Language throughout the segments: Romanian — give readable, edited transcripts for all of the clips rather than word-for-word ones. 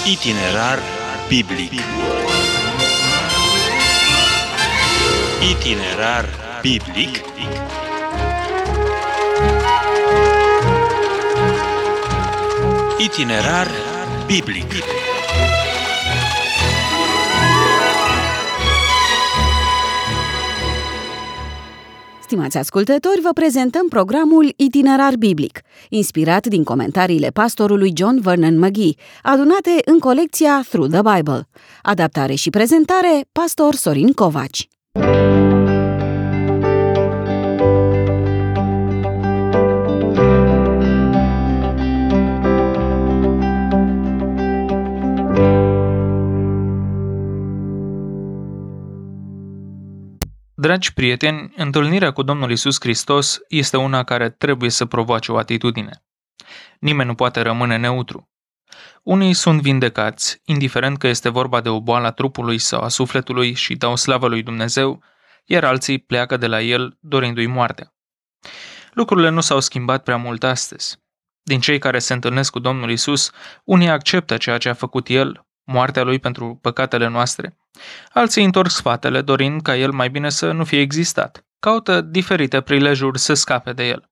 Itinerar biblic. Itinerar biblic. Itinerar biblic. Stimați ascultători, vă prezentăm programul Itinerar biblic, inspirat din comentariile pastorului John Vernon McGee, adunate în colecția Through the Bible. Adaptare și prezentare, pastor Sorin Covaci. Dragi prieteni, întâlnirea cu Domnul Iisus Hristos este una care trebuie să provoace o atitudine. Nimeni nu poate rămâne neutru. Unii sunt vindecați, indiferent că este vorba de o boală a trupului sau a sufletului și dau slavă lui Dumnezeu, iar alții pleacă de la el dorindu-i moartea. Lucrurile nu s-au schimbat prea mult astăzi. Din cei care se întâlnesc cu Domnul Iisus, unii acceptă ceea ce a făcut El, moartea Lui pentru păcatele noastre. Alții întorc spatele, dorind ca El mai bine să nu fie existat. Caută diferite prilejuri să scape de El.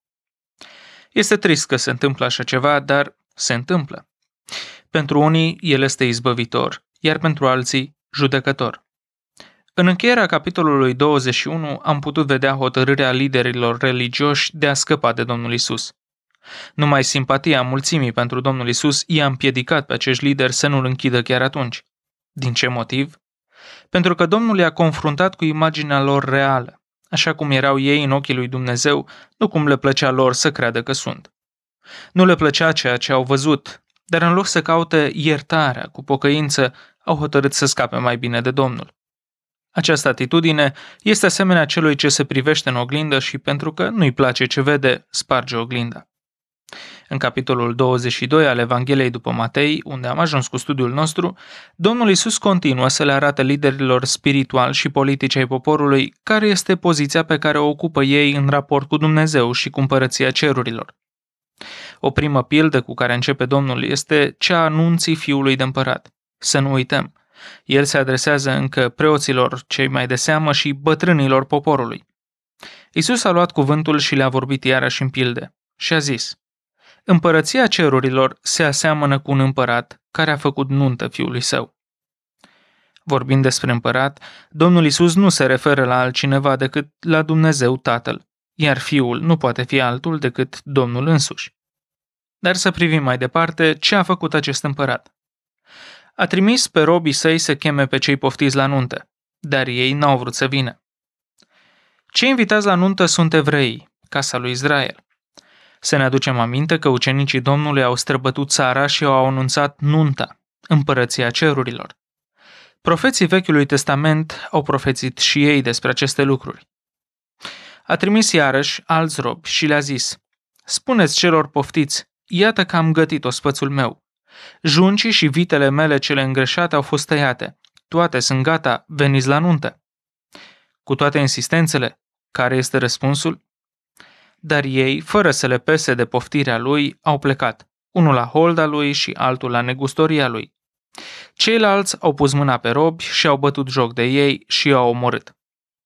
Este trist că se întâmplă așa ceva, dar se întâmplă. Pentru unii, El este izbăvitor, iar pentru alții, judecător. În încheierea capitolului 21 am putut vedea hotărârea liderilor religioși de a scăpa de Domnul Iisus. Numai simpatia mulțimii pentru Domnul Iisus i-a împiedicat pe acești lideri să nu-L închidă chiar atunci. Din ce motiv? Pentru că Domnul i-a confruntat cu imaginea lor reală, așa cum erau ei în ochii lui Dumnezeu, nu cum le plăcea lor să creadă că sunt. Nu le plăcea ceea ce au văzut, dar în loc să caute iertarea cu pocăință, au hotărât să scape mai bine de Domnul. Această atitudine este asemenea celui ce se privește în oglindă și pentru că nu-i place ce vede, sparge oglinda. În capitolul 22 al Evangheliei după Matei, unde am ajuns cu studiul nostru, Domnul Iisus continuă să le arate liderilor spirituali și politici ai poporului care este poziția pe care o ocupă ei în raport cu Dumnezeu și cu împărăția cerurilor. O primă pildă cu care începe Domnul este cea a anunții fiului de împărat. Să nu uităm, el se adresează încă preoților cei mai de seamă și bătrânilor poporului. Iisus a luat cuvântul și le-a vorbit iarăși în pilde și a zis: Împărăția cerurilor se aseamănă cu un împărat care a făcut nuntă fiului său. Vorbind despre împărat, Domnul Iisus nu se referă la altcineva decât la Dumnezeu Tatăl, iar Fiul nu poate fi altul decât Domnul însuși. Dar să privim mai departe ce a făcut acest împărat. A trimis pe robii săi să cheme pe cei poftiți la nuntă, dar ei n-au vrut să vină. Cei invitați la nuntă sunt evreii, casa lui Israel. Să ne aducem aminte că ucenicii Domnului au străbătut țara și au anunțat nunta, împărăția cerurilor. Profeții Vechiului Testament au profețit și ei despre aceste lucruri. A trimis iarăși alți robi și le-a zis: Spuneți celor poftiți, iată că am gătit ospățul meu. Juncii și vitele mele cele îngreșate au fost tăiate. Toate sunt gata, veniți la nuntă. Cu toate insistențele, care este răspunsul? Dar ei, fără să le pese de poftirea lui, au plecat, unul la holda lui și altul la negustoria lui. Ceilalți au pus mâna pe robi și au bătut joc de ei și i-au omorât.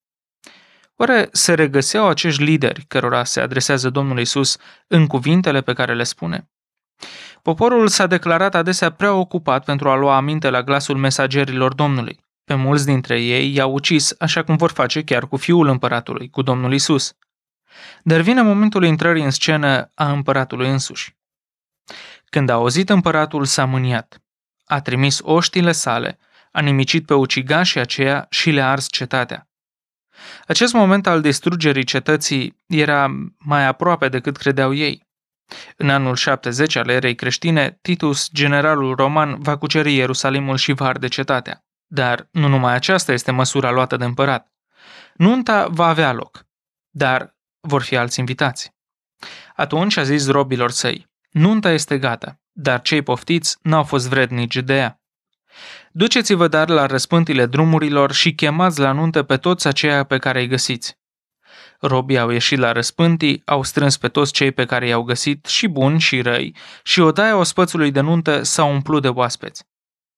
Oare se regăseau acești lideri cărora se adresează Domnul Iisus în cuvintele pe care le spune? Poporul s-a declarat adesea prea ocupat pentru a lua aminte la glasul mesagerilor Domnului. Pe mulți dintre ei i-au ucis, așa cum vor face chiar cu fiul împăratului, cu Domnul Iisus. Dar vine momentul intrării în scenă a împăratului însuși. Când a auzit împăratul, s-a mâniat. A trimis oștile sale, a nimicit pe ucigașii aceia și le-a ars cetatea. Acest moment al distrugerii cetății era mai aproape decât credeau ei. În anul 70 al erei creștine, Titus, generalul roman, va cuceri Ierusalimul și va arde cetatea. Dar nu numai aceasta este măsura luată de împărat. Nunta va avea loc, dar vor fi alți invitați. Atunci a zis robilor săi: Nunta este gata, dar cei poftiți n-au fost vrednici de ea. Duceți-vă dar la răspântile drumurilor și chemați la nuntă pe toți aceia pe care îi găsiți. Robii au ieșit la răspântii, au strâns pe toți cei pe care i-au găsit, și buni și răi, și odaia ospățului de nuntă s-a umplut de oaspeți.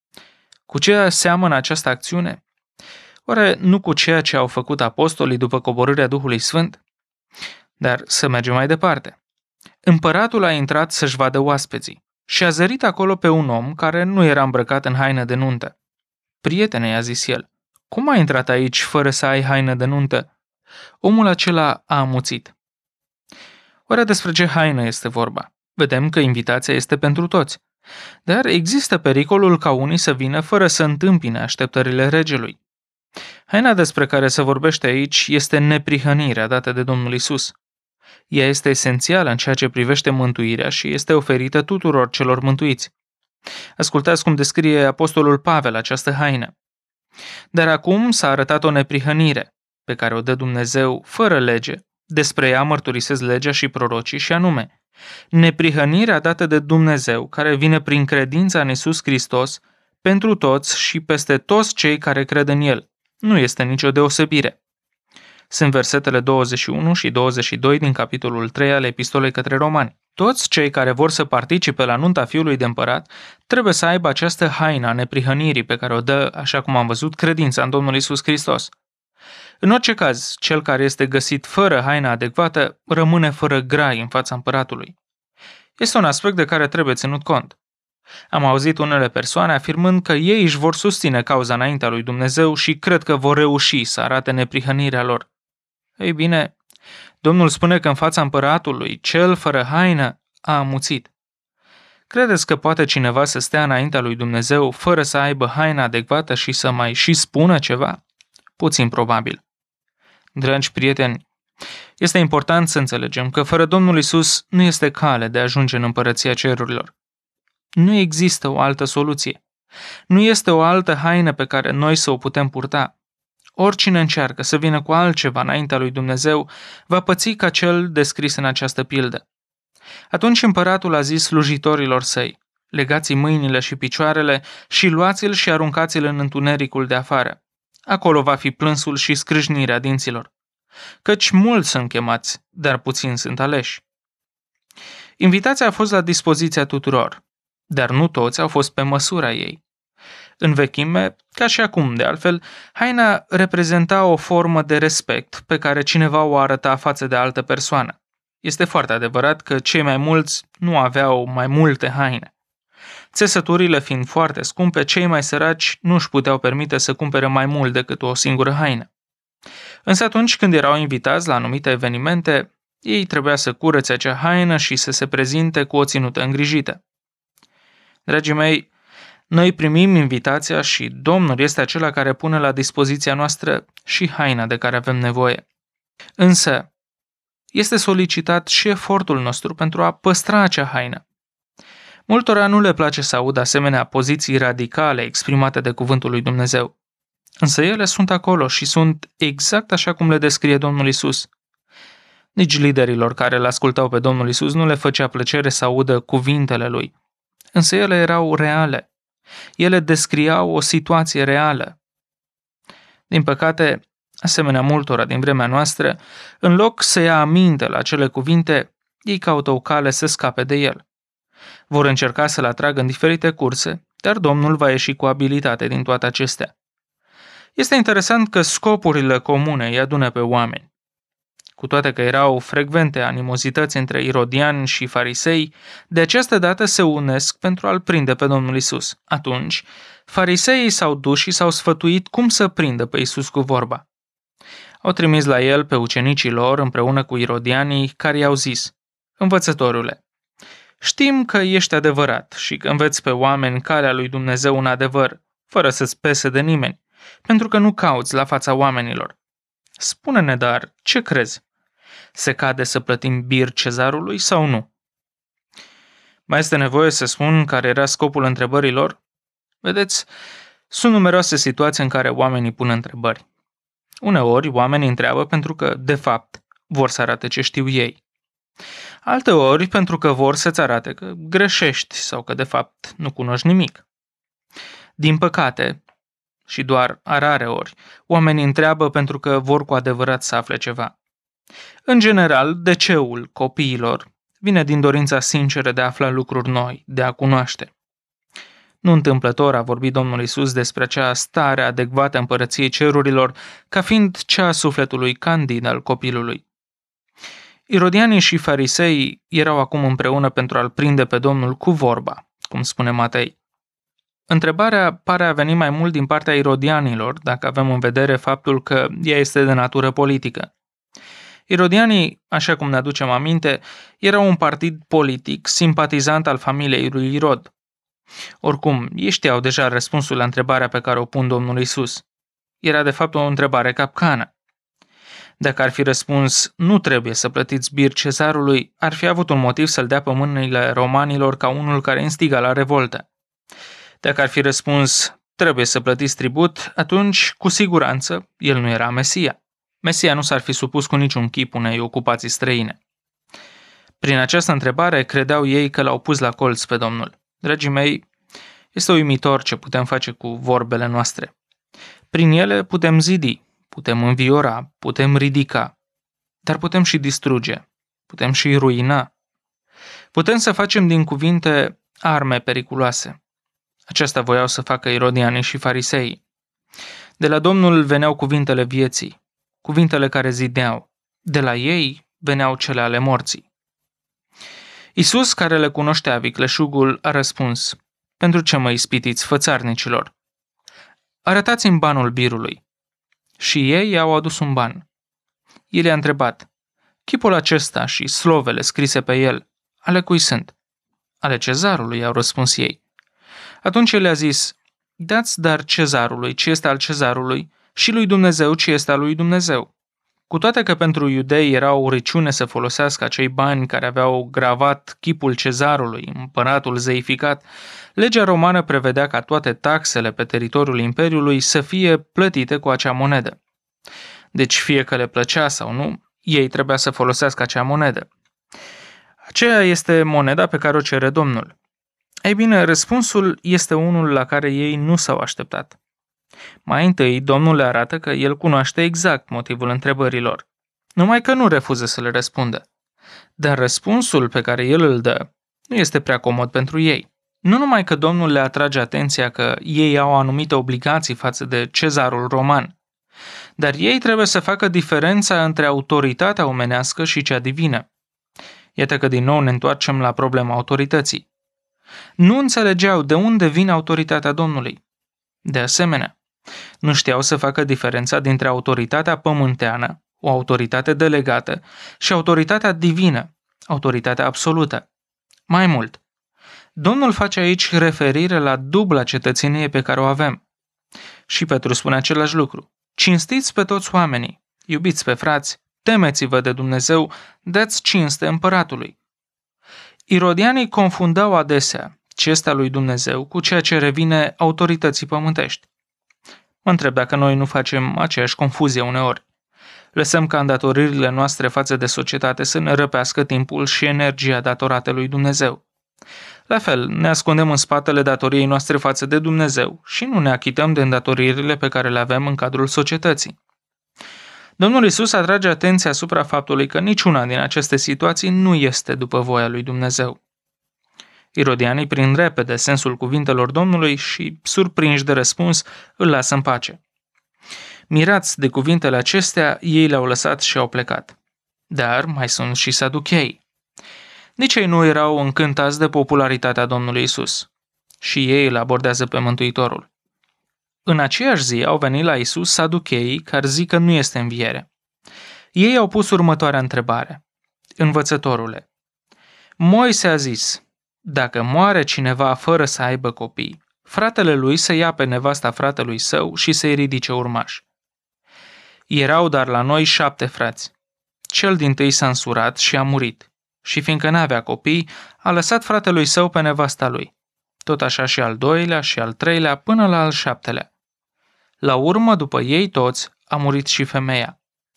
Cu ce seamănă această acțiune? Oare nu cu ceea ce au făcut apostolii după coborârea Duhului Sfânt? Dar să mergem mai departe. Împăratul a intrat să-și vadă oaspeții și a zărit acolo pe un om care nu era îmbrăcat în haină de nuntă. Prietene, i-a zis el, cum ai intrat aici fără să ai haină de nuntă? Omul acela a amuțit. Oare despre ce haină este vorba? Vedem că invitația este pentru toți. Dar există pericolul ca unii să vină fără să întâmpine așteptările regelui. Haina despre care se vorbește aici este neprihănirea dată de Domnul Isus. Ea este esențială în ceea ce privește mântuirea și este oferită tuturor celor mântuiți. Ascultați cum descrie apostolul Pavel această haină. Dar acum s-a arătat o neprihănire, pe care o dă Dumnezeu fără lege. Despre ea mărturisesc legea și prorocii și anume, neprihănirea dată de Dumnezeu, care vine prin credința în Iisus Hristos, pentru toți și peste toți cei care cred în El. Nu este nicio deosebire. Sunt versetele 21 și 22 din capitolul 3 al Epistolei către Romani. Toți cei care vor să participe la nunta fiului de împărat trebuie să aibă această haină a neprihănirii pe care o dă, așa cum am văzut, credința în Domnul Iisus Hristos. În orice caz, cel care este găsit fără haina adecvată rămâne fără grai în fața împăratului. Este un aspect de care trebuie ținut cont. Am auzit unele persoane afirmând că ei își vor susține cauza înaintea lui Dumnezeu și cred că vor reuși să arate neprihănirea lor. Ei bine, Domnul spune că în fața împăratului, cel fără haină a amuțit. Credeți că poate cineva să stea înaintea lui Dumnezeu fără să aibă haina adecvată și să mai și spună ceva? Puțin probabil. Dragi prieteni, este important să înțelegem că fără Domnul Isus nu este cale de a ajunge în împărăția cerurilor. Nu există o altă soluție. Nu este o altă haină pe care noi să o putem purta. Oricine încearcă să vină cu altceva înaintea lui Dumnezeu va păți ca cel descris în această pildă. Atunci împăratul a zis slujitorilor săi, legați-i mâinile și picioarele și luați-l și aruncați-l în întunericul de afară. Acolo va fi plânsul și scrâșnirea dinților. Căci mulți sunt chemați, dar puțini sunt aleși. Invitația a fost la dispoziția tuturor, dar nu toți au fost pe măsura ei. În vechime, ca și acum de altfel, haina reprezenta o formă de respect pe care cineva o arăta față de altă persoană. Este foarte adevărat că cei mai mulți nu aveau mai multe haine. Țesăturile fiind foarte scumpe, cei mai săraci nu își puteau permite să cumpere mai mult decât o singură haină. Însă atunci când erau invitați la anumite evenimente, ei trebuia să curețe acea haină și să se prezinte cu o ținută îngrijită. Dragii mei, noi primim invitația și Domnul este acela care pune la dispoziția noastră și haina de care avem nevoie. Însă, este solicitat și efortul nostru pentru a păstra acea haină. Multora nu le place să audă asemenea poziții radicale exprimate de cuvântul lui Dumnezeu. Însă ele sunt acolo și sunt exact așa cum le descrie Domnul Isus. Nici liderilor care îl ascultau pe Domnul Isus nu le făcea plăcere să audă cuvintele lui. Însă ele erau reale. Ele descriau o situație reală. Din păcate, asemenea multora din vremea noastră, în loc să ia aminte la acele cuvinte, ei caută o cale să scape de el. Vor încerca să-l atragă în diferite curse, dar Domnul va ieși cu abilitate din toate acestea. Este interesant că scopurile comune îi adună pe oameni. Cu toate că erau frecvente animozități între irodiani și farisei, de această dată se unesc pentru a-l prinde pe Domnul Isus. Atunci, fariseii s-au dus și s-au sfătuit cum să prindă pe Isus cu vorba. Au trimis la el pe ucenicii lor împreună cu irodianii care i-au zis: Învățătorule, știm că ești adevărat și că înveți pe oameni calea lui Dumnezeu în adevăr, fără să-ți pese de nimeni, pentru că nu cauți la fața oamenilor. Spune-ne dar, ce crezi? Se cade să plătim bir cezarului sau nu? Mai este nevoie să spun care era scopul întrebărilor? Vedeți, sunt numeroase situații în care oamenii pun întrebări. Uneori, oamenii întreabă pentru că, de fapt, vor să arate ce știu ei. Alteori, pentru că vor să-ți arate că greșești sau că, de fapt, nu cunoști nimic. Din păcate, și doar a rare ori, oamenii întreabă pentru că vor cu adevărat să afle ceva. În general, de-ceul copiilor vine din dorința sinceră de a afla lucruri noi, de a cunoaște. Nu întâmplător a vorbit Domnul Iisus despre acea stare adecvată împărăției cerurilor ca fiind cea a sufletului candid al copilului. Irodianii și farisei erau acum împreună pentru a-l prinde pe Domnul cu vorba, cum spune Matei. Întrebarea pare a veni mai mult din partea irodianilor, dacă avem în vedere faptul că ea este de natură politică. Irodianii, așa cum ne aducem aminte, erau un partid politic simpatizant al familiei lui Irod. Oricum, ei știau deja răspunsul la întrebarea pe care o pun Domnul Iisus. Era de fapt o întrebare capcană. Dacă ar fi răspuns, nu trebuie să plătiți bir cezarului, ar fi avut un motiv să-l dea pe mâinile romanilor ca unul care instiga la revoltă. Dacă ar fi răspuns, trebuie să plătiți tribut, atunci, cu siguranță, el nu era Mesia. Mesia nu s-ar fi supus cu niciun chip unei ocupații străine. Prin această întrebare credeau ei că l-au pus la colț pe Domnul. Dragii mei, este uimitor ce putem face cu vorbele noastre. Prin ele putem zidi, putem înviora, putem ridica, dar putem și distruge, putem și ruina. Putem să facem din cuvinte arme periculoase. Aceasta voiau să facă irodianii și fariseii. De la Domnul veneau cuvintele vieții, cuvintele care zideau. De la ei veneau cele ale morții. Iisus, care le cunoștea vicleșugul, a răspuns: pentru ce mă ispitiți, fățarnicilor? Arătați-mi banul birului. Și ei i-au adus un ban. El i-a întrebat: chipul acesta și slovele scrise pe el, ale cui sunt? Ale cezarului, i-au răspuns ei. Atunci el le-a zis: dați dar cezarului ce este al cezarului și lui Dumnezeu ce este al lui Dumnezeu. Cu toate că pentru iudei era o urăciune să folosească acei bani care aveau gravat chipul cezarului, împăratul zeificat, legea romană prevedea ca toate taxele pe teritoriul imperiului să fie plătite cu acea monedă. Deci fie că le plăcea sau nu, ei trebuia să folosească acea monedă. Aceea este moneda pe care o cere Domnul. Ei bine, răspunsul este unul la care ei nu s-au așteptat. Mai întâi, Domnul le arată că el cunoaște exact motivul întrebărilor, numai că nu refuză să le răspundă. Dar răspunsul pe care el îl dă nu este prea comod pentru ei. Nu numai că Domnul le atrage atenția că ei au anumite obligații față de cezarul roman, dar ei trebuie să facă diferența între autoritatea omenească și cea divină. Iată că din nou ne întoarcem la problema autorității. Nu înțelegeau de unde vine autoritatea Domnului. De asemenea, nu știau să facă diferența dintre autoritatea pământeană, o autoritate delegată, și autoritatea divină, autoritatea absolută. Mai mult, Domnul face aici referire la dubla cetățenie pe care o avem. Și Petru spune același lucru. Cinstiți pe toți oamenii, iubiți pe frați, temeți-vă de Dumnezeu, dați cinste împăratului. Irodianii confundau adesea ce este a lui Dumnezeu cu ceea ce revine autorității pământești. Mă întreb dacă noi nu facem aceeași confuzie uneori. Lăsăm ca îndatoririle noastre față de societate să ne răpească timpul și energia datorate lui Dumnezeu. La fel, ne ascundem în spatele datoriei noastre față de Dumnezeu și nu ne achităm de îndatoririle pe care le avem în cadrul societății. Domnul Iisus atrage atenția asupra faptului că niciuna din aceste situații nu este după voia lui Dumnezeu. Irodianii prind repede sensul cuvintelor Domnului și, surprinși de răspuns, îl lasă în pace. Mirați de cuvintele acestea, ei le-au lăsat și au plecat. Dar mai sunt și saduchei. Nici ei nu erau încântați de popularitatea Domnului Iisus. Și ei îl abordează pe Mântuitorul. În aceeași zi au venit la Iisus saducheii care zic că nu este înviere. Ei au pus următoarea întrebare. Învățătorule, Moise a zis: dacă moare cineva fără să aibă copii, fratele lui să ia pe nevasta fratelui său și să-i ridice urmași. Erau dar la noi 7 frați. Cel dintâi s-a însurat și a murit, și fiindcă n-avea copii, a lăsat fratelui său pe nevasta lui. Tot așa și al doilea și al treilea până la al 7-lea. La urmă, după ei toți, a murit și femeia.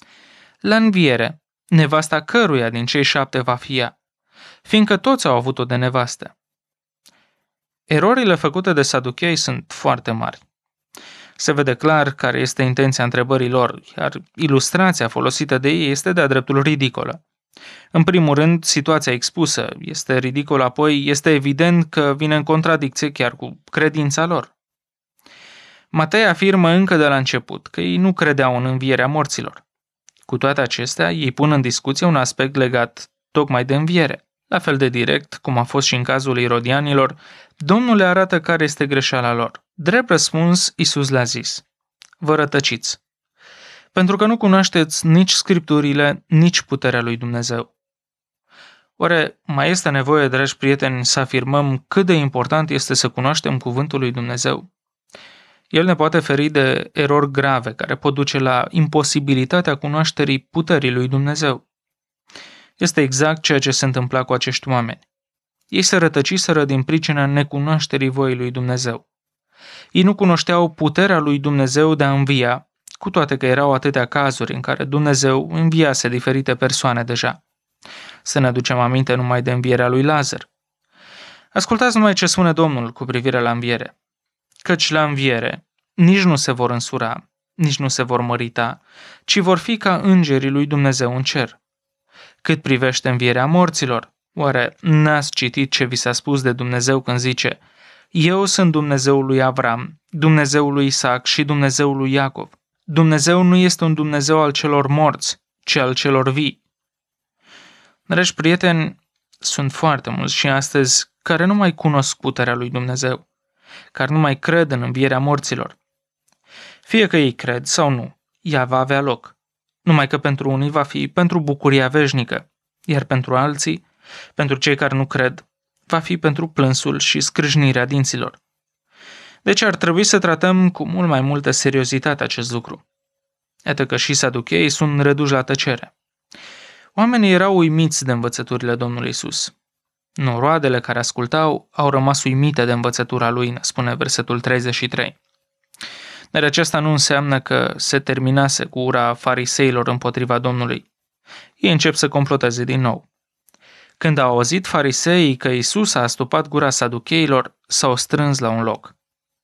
La înviere, nevasta căruia din cei 7 va fi ea, fiindcă toți au avut-o de nevastă. Erorile făcute de saduchei sunt foarte mari. Se vede clar care este intenția întrebării lor, iar ilustrația folosită de ei este de-a dreptul ridicolă. În primul rând, situația expusă este ridicolă, apoi este evident că vine în contradicție chiar cu credința lor. Matei afirmă încă de la început că ei nu credeau în învierea morților. Cu toate acestea, ei pun în discuție un aspect legat tocmai de înviere. La fel de direct, cum a fost și în cazul irodianilor, Domnul le arată care este greșeala lor. Drept răspuns, Iisus le-a zis: vă rătăciți, pentru că nu cunoașteți nici Scripturile, nici puterea lui Dumnezeu. Oare mai este nevoie, dragi prieteni, să afirmăm cât de important este să cunoaștem cuvântul lui Dumnezeu? El ne poate feri de erori grave care pot duce la imposibilitatea cunoașterii puterii lui Dumnezeu. Este exact ceea ce se întâmpla cu acești oameni. Ei se rătăciseră din pricina necunoașterii voii lui Dumnezeu. Ei nu cunoșteau puterea lui Dumnezeu de a învia, cu toate că erau atâtea cazuri în care Dumnezeu înviase diferite persoane deja. Să ne aducem aminte numai de învierea lui Lazar. Ascultați numai ce spune Domnul cu privire la înviere. Căci la înviere nici nu se vor însura, nici nu se vor mărita, ci vor fi ca îngerii lui Dumnezeu în cer. Cât privește învierea morților, oare n-ați citit ce vi s-a spus de Dumnezeu când zice: eu sunt Dumnezeul lui Avram, Dumnezeul lui Isaac și Dumnezeul lui Iacov. Dumnezeu nu este un Dumnezeu al celor morți, ci al celor vii. Dragi prieteni, sunt foarte mulți și astăzi care nu mai cunosc puterea lui Dumnezeu, care nu mai cred în învierea morților. Fie că ei cred sau nu, ea va avea loc, numai că pentru unii va fi pentru bucuria veșnică, iar pentru alții, pentru cei care nu cred, va fi pentru plânsul și scrâșnirea dinților. Deci ar trebui să tratăm cu mult mai multă seriozitate acest lucru. Iată că și saducheii sunt reduși la tăcere. Oamenii erau uimiți de învățăturile Domnului Iisus. Noroadele care ascultau au rămas uimite de învățătura lui, ne spune versetul 33. Dar aceasta nu înseamnă că se terminase cu ura fariseilor împotriva Domnului. Ei încep să comploteze din nou. Când au auzit fariseii că Iisus a astupat gura saducheilor, s-au strâns la un loc.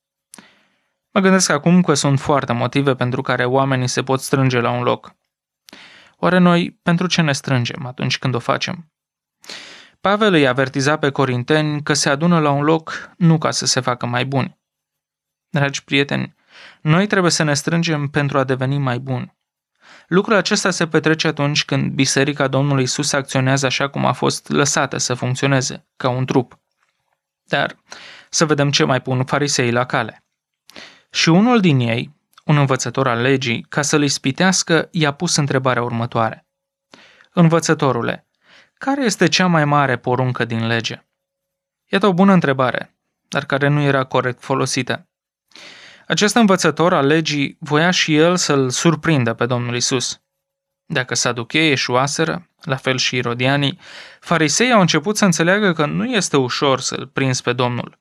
Mă gândesc acum că sunt foarte motive pentru care oamenii se pot strânge la un loc. Oare noi pentru ce ne strângem atunci când o facem? Pavel îi avertiza pe corinteni că se adună la un loc nu ca să se facă mai buni. Dragi prieteni, noi trebuie să ne strângem pentru a deveni mai buni. Lucrul acesta se petrece atunci când Biserica Domnului Iisus acționează așa cum a fost lăsată să funcționeze, ca un trup. Dar să vedem ce mai pun fariseii la cale. Și unul din ei, un învățător al legii, ca să-l ispitească, i-a pus întrebarea următoare: învățătorule, care este cea mai mare poruncă din lege? Iată o bună întrebare, dar care nu era corect folosită. Acest învățător al legii voia și el să-l surprindă pe Domnul Iisus. Dacă saducheii eșuaseră, la fel și irodianii, fariseii au început să înțeleagă că nu este ușor să-l prinzi pe Domnul.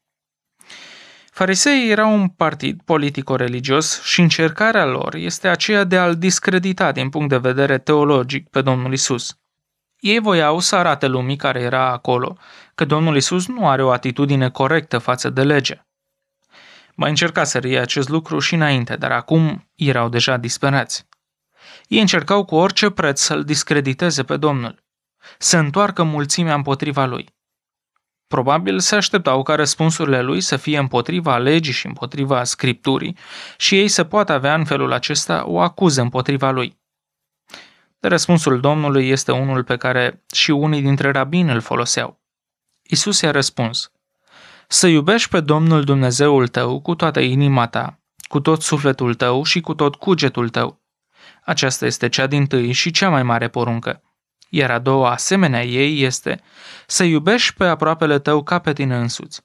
Fariseii erau un partid politico-religios și încercarea lor este aceea de a-l discredita din punct de vedere teologic pe Domnul Iisus. Ei voiau să arate lumii care era acolo că Domnul Iisus nu are o atitudine corectă față de lege. Mai încercaseră ei acest lucru și înainte, dar acum erau deja disperați. Ei încercau cu orice preț să-l discrediteze pe Domnul, să întoarcă mulțimea împotriva lui. Probabil se așteptau ca răspunsurile lui să fie împotriva legii și împotriva Scripturii și ei să poată avea în felul acesta o acuză împotriva lui. Dar răspunsul Domnului este unul pe care și unii dintre rabini îl foloseau. Iisus i-a răspuns: să iubești pe Domnul Dumnezeul tău cu toată inima ta, cu tot sufletul tău și cu tot cugetul tău. Aceasta este cea dintâi și cea mai mare poruncă. Iar a doua asemenea ei este să iubești pe aproapele tău ca pe tine însuți.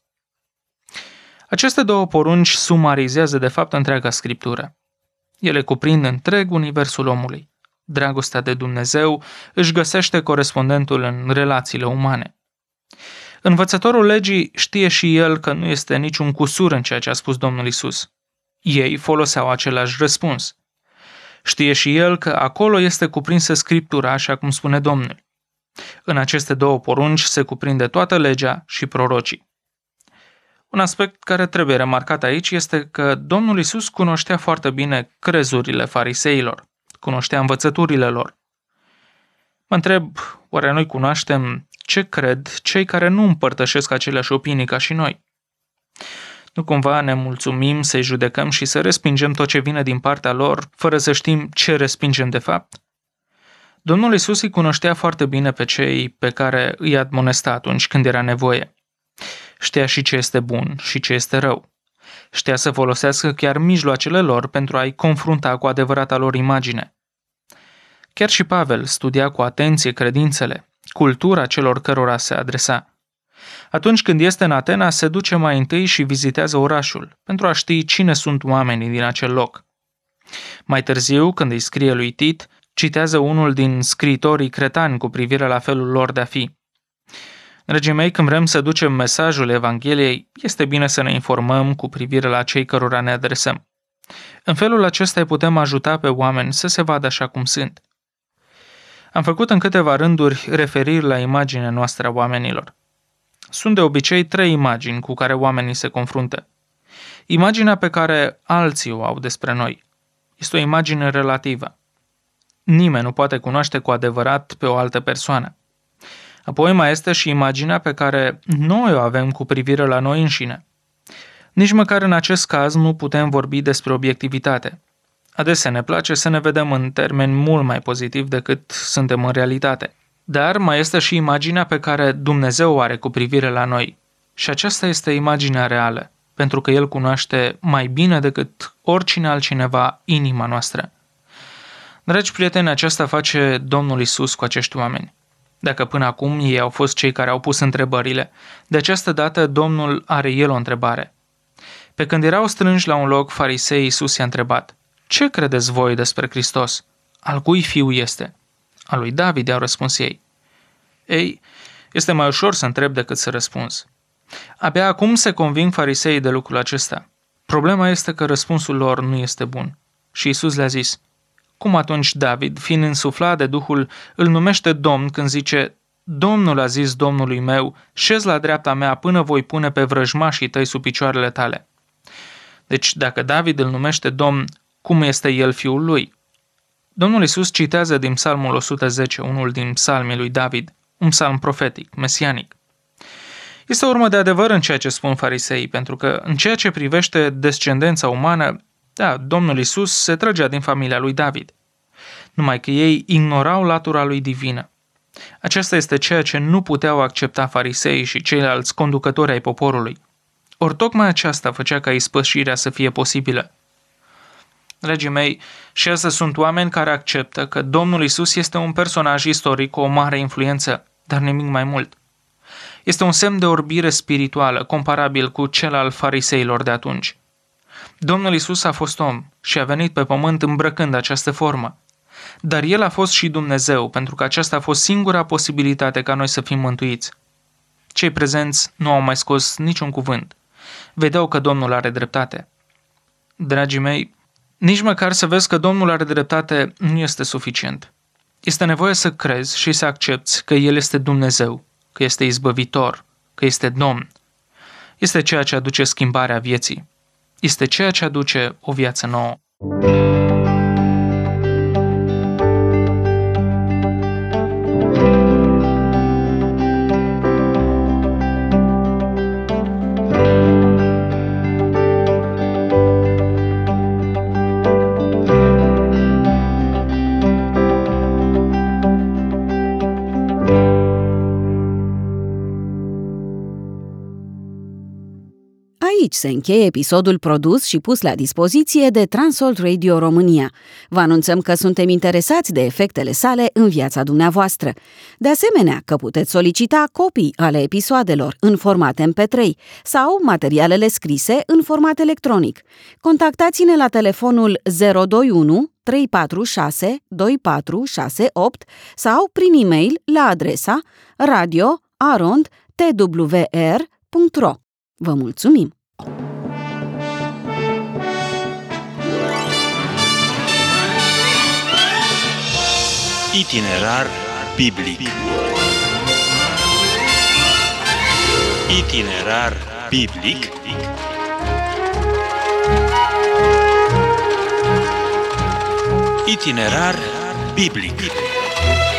Aceste două porunci sumarizează de fapt întreaga Scriptură. Ele cuprind întreg universul omului. Dragostea de Dumnezeu își găsește corespondentul în relațiile umane. Învățătorul legii știe și el că nu este niciun cusur în ceea ce a spus Domnul Iisus. Ei foloseau același răspuns. Știe și el că acolo este cuprinsă Scriptura, așa cum spune Domnul. În aceste două porunci se cuprinde toată legea și prorocii. Un aspect care trebuie remarcat aici este că Domnul Iisus cunoștea foarte bine crezurile fariseilor, cunoștea învățăturile lor. Mă întreb, oare noi cunoaștem ce cred cei care nu împărtășesc aceleași opinii ca și noi? Nu cumva ne mulțumim să-i judecăm și să respingem tot ce vine din partea lor, fără să știm ce respingem de fapt? Domnul Iisus îi cunoștea foarte bine pe cei pe care îi admonesta atunci când era nevoie. Știa și ce este bun și ce este rău. Știa să folosească chiar mijloacele lor pentru a-i confrunta cu adevărata lor imagine. Chiar și Pavel studia cu atenție credințele, cultura celor cărora se adresa. Atunci când este în Atena, se duce mai întâi și vizitează orașul, pentru a ști cine sunt oamenii din acel loc. Mai târziu, când îi scrie lui Tit, citează unul din scriitorii cretani cu privire la felul lor de a fi. Dragii mei, când vrem să ducem mesajul Evangheliei, este bine să ne informăm cu privire la cei cărora ne adresăm. În felul acesta îi putem ajuta pe oameni să se vadă așa cum sunt. Am făcut în câteva rânduri referiri la imaginea noastră a oamenilor. Sunt de obicei 3 imagini cu care oamenii se confruntă. Imaginea pe care alții o au despre noi este o imagine relativă. Nimeni nu poate cunoaște cu adevărat pe o altă persoană. Apoi mai este și imaginea pe care noi o avem cu privire la noi înșine. Nici măcar în acest caz nu putem vorbi despre obiectivitate. Adesea ne place să ne vedem în termeni mult mai pozitivi decât suntem în realitate. Dar mai este și imaginea pe care Dumnezeu o are cu privire la noi. Și aceasta este imaginea reală, pentru că El cunoaște mai bine decât oricine altcineva inima noastră. Dragi prieteni, aceasta face Domnul Iisus cu acești oameni. Dacă până acum ei au fost cei care au pus întrebările, de această dată Domnul are El o întrebare. Pe când erau strânși la un loc, fariseii, Iisus i-a întrebat: ce credeți voi despre Hristos? Al cui fiu este? Al lui David, i-au răspuns ei. Ei, este mai ușor să întreb decât să răspunzi. Abia acum se conving fariseii de lucrul acesta. Problema este că răspunsul lor nu este bun. Și Iisus le-a zis: cum atunci David, fiind însuflat de Duhul, îl numește Domn când zice: Domnul a zis Domnului meu, șez la dreapta mea până voi pune pe vrăjmașii tăi sub picioarele tale. Deci, dacă David îl numește Domn, cum este el fiul lui? Domnul Iisus citează din Psalmul 110, unul din psalmii lui David, un psalm profetic, mesianic. Este o urmă de adevăr în ceea ce spun fariseii, pentru că în ceea ce privește descendența umană, da, Domnul Iisus se trăgea din familia lui David. Numai că ei ignorau latura lui divină. Aceasta este ceea ce nu puteau accepta fariseii și ceilalți conducători ai poporului. Ori tocmai aceasta făcea ca ispășirea să fie posibilă. Dragii mei, și astăzi sunt oameni care acceptă că Domnul Iisus este un personaj istoric cu o mare influență, dar nimic mai mult. Este un semn de orbire spirituală, comparabil cu cel al fariseilor de atunci. Domnul Iisus a fost om și a venit pe pământ îmbrăcând această formă. Dar El a fost și Dumnezeu, pentru că aceasta a fost singura posibilitate ca noi să fim mântuiți. Cei prezenți nu au mai scos niciun cuvânt. Vedeau că Domnul are dreptate. Dragii mei, nici măcar să vezi că Domnul are dreptate nu este suficient. Este nevoie să crezi și să accepți că El este Dumnezeu, că este izbăvitor, că este Domn. Este ceea ce aduce schimbarea vieții. Este ceea ce aduce o viață nouă. Aici se încheie episodul produs și pus la dispoziție de Transworld Radio România. Vă anunțăm că suntem interesați de efectele sale în viața dumneavoastră. De asemenea, că puteți solicita copii ale episoadelor în format MP3 sau materialele scrise în format electronic. Contactați-ne la telefonul 021 346 2468 sau prin e-mail la adresa radio@twr.ro. Vă mulțumim! Itinerar biblic. Itinerar biblic. Itinerar biblic.